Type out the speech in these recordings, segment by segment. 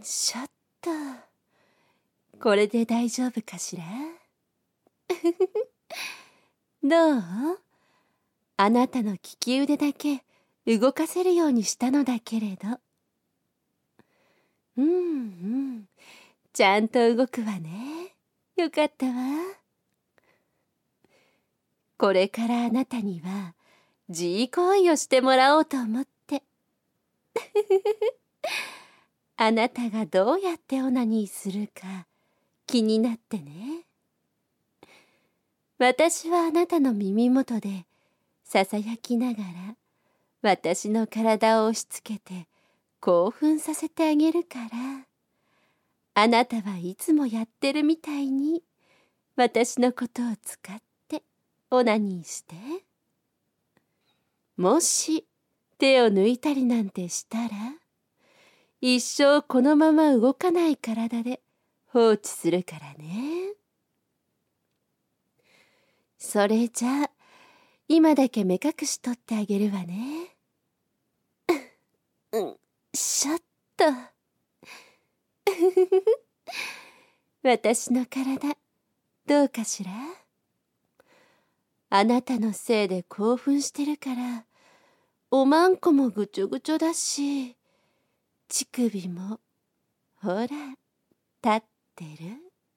しょっと。これで大丈夫かしら？どう？あなたの利き腕だけ動かせるようにしたのだけれど。ちゃんと動くわね。よかったわ。これからあなたには自慰行為をしてもらおうと思って。あなたがどうやってオナニーするか気になってね。私はあなたの耳元でささやきながら私の体を押し付けて興奮させてあげるから、あなたはいつもやってるみたいに私のことを使ってオナニーして。もし手を抜いたりなんてしたら、一生このまま動かない体で放置するからね。それじゃあ今だけ目隠し取ってあげるわね。しょっと。私の体どうかしら？あなたのせいで興奮してるからおまんこもぐちょぐちょだし、乳首もほら立ってる。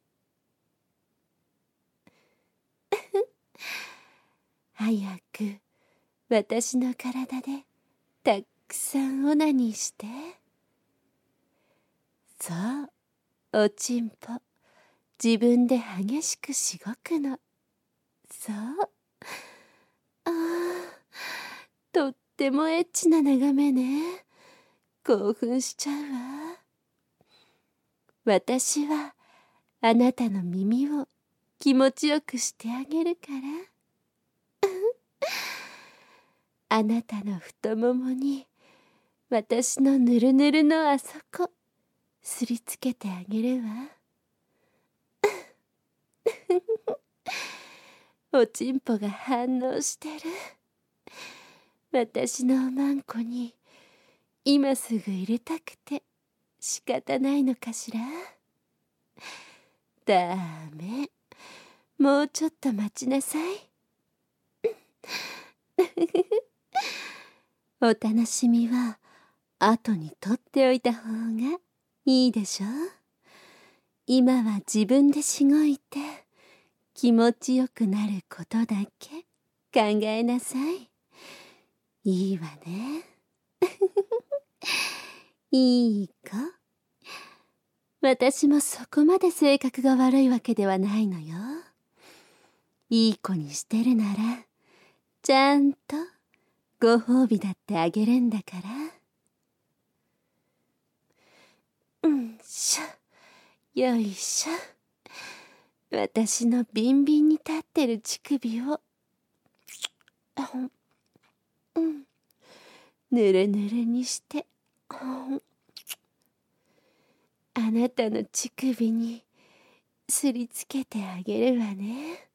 早く私の体でたくさんオナニーして。そう、おちんぽ自分で激しくしごくの。そう。とってもエッチな眺めね。興奮しちゃうわ。私はあなたの耳を気持ちよくしてあげるから。あなたの太ももに私のぬるぬるのあそこすりつけてあげるわ。おちんぽが反応してる。私のおまんこに今すぐ入れたくて仕方ないのかしら。ダメ、もうちょっと待ちなさい。お楽しみは後に取っておいた方がいいでしょ。今は自分でしごいて気持ちよくなることだけ考えなさい。いいわね。いい子。私もそこまで性格が悪いわけではないのよ。いい子にしてるならちゃんとご褒美だってあげるんだから。よいしょ。私のビンビンに立ってる乳首をぬるぬるにしてあなたの乳首にすりつけてあげるわね。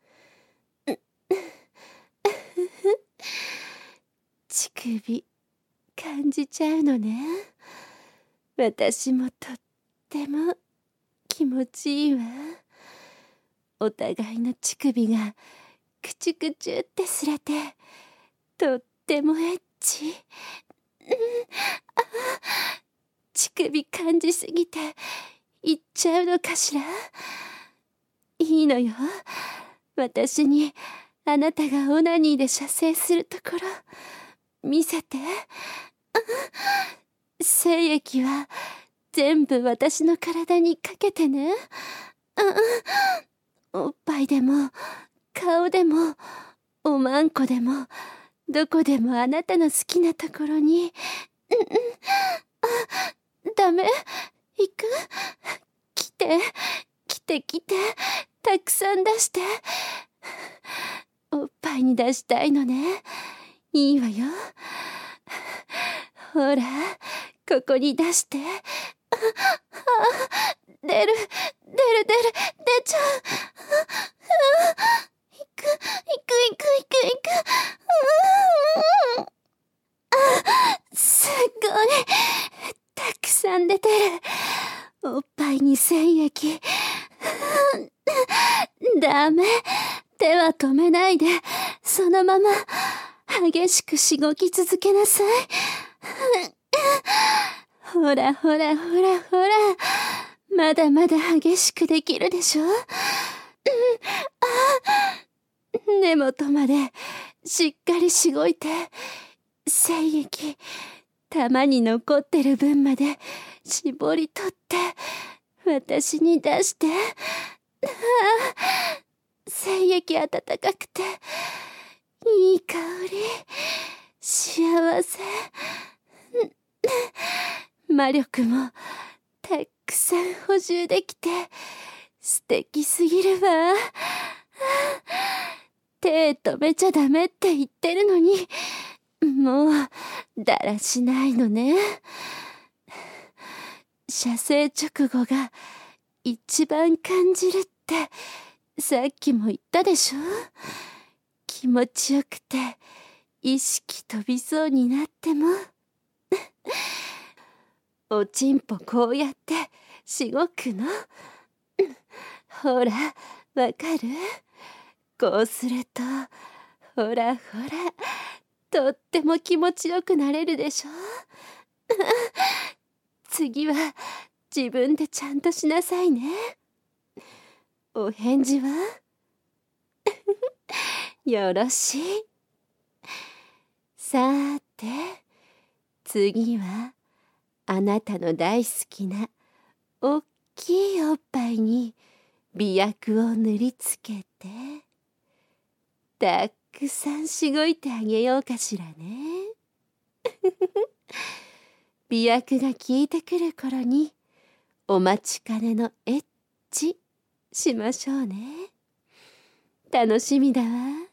乳首感じちゃうのね。私もとっても気持ちいいわ。お互いの乳首がくちゅくちゅってすれてとってもエッチ。乳首感じすぎていっちゃうのかしら。いいのよ。私にあなたがオナニーで射精するところ見せて。精液は全部私の体にかけてね。おっぱいでも顔でもおまんこでもどこでもあなたの好きなところに。ダメ？行く？来てたくさん出して。おっぱいに出したいのね。いいわよ。ほらここに出して。出ちゃう。行く。すごいたくさん出てる。 おっぱいに染液。ダメ。手は止めないで、そのまま激しくしごき続けなさい。ほらほらほらほら、まだまだ激しくできるでしょ。根元までしっかりしごいて、精液、玉に残ってる分まで絞り取って、私に出して。精液温かくて、いい香り、幸せ。魔力もたくさん補充できて、素敵すぎるわ。手止めちゃダメって言ってるのに、もうだらしないのね。射精直後が一番感じるってさっきも言ったでしょ。気持ちよくて意識飛びそうになってもおちんぽこうやってしごくの。ほらわかる？こうするとほらほらとっても気持ちよくなれるでしょ。次は自分でちゃんとしなさいね。お返事は？よろしい。さーて、次はあなたの大好きなおっきいおっぱいに美薬を塗りつけて、たくさんしごいてあげようかしらね。美薬が効いてくる頃にお待ちかねのエッチしましょうね。楽しみだわ。